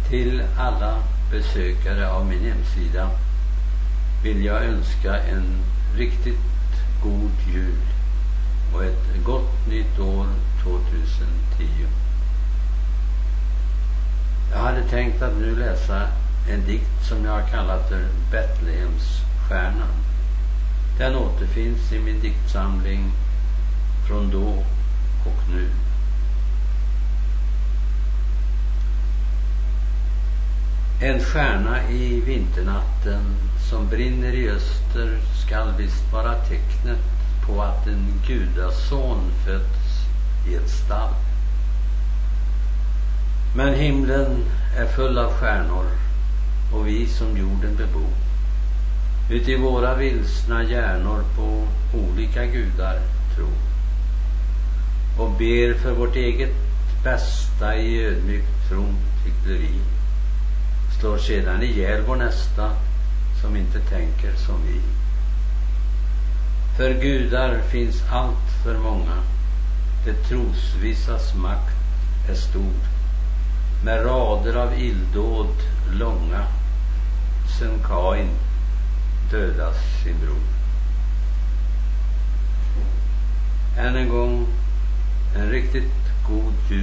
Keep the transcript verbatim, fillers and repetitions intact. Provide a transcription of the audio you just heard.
Till alla besökare av min hemsida vill jag önska en riktigt god jul och ett gott nytt år tjugohundratio. Jag hade tänkt att nu läsa en dikt som jag har kallat för Betlehemsstjärnan. Den återfinns i min diktsamling Från då och nu. En stjärna i vinternatten som brinner i öster skall visst vara tecknet på att en gudason fötts i ett stall. Men himlen är full av stjärnor och vi som jorden bebor, ut i våra vilsna hjärnor på olika gudar tro, och ber för vårt eget bästa i ödmjukt fromt hyckleri, slår sedan ihjäl vår nästa som inte tänker som vi. För gudar finns allt för många, det trosvissas makt är stor, med rader av illdåd långa, sen Kain dödas sin bror. Än en gång en riktigt god jul.